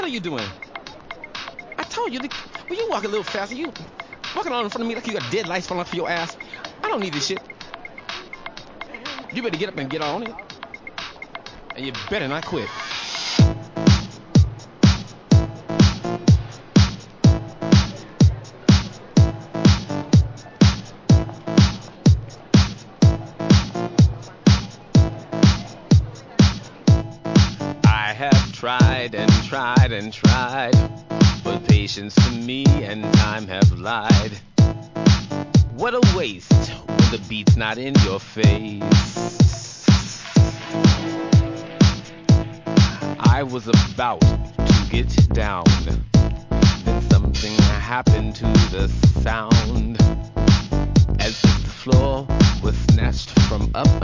hell are you doing? I told you, will you walk a little faster? You walking on in front of me like you got dead lights falling off your ass. I don't need this shit. You better get up and get on it. And you better not quit. I have tried and tried and tried, but patience to me and time have lied. What a waste when the beat's not in your face. I was about to get down, then something happened to the sound, as if the floor was snatched from up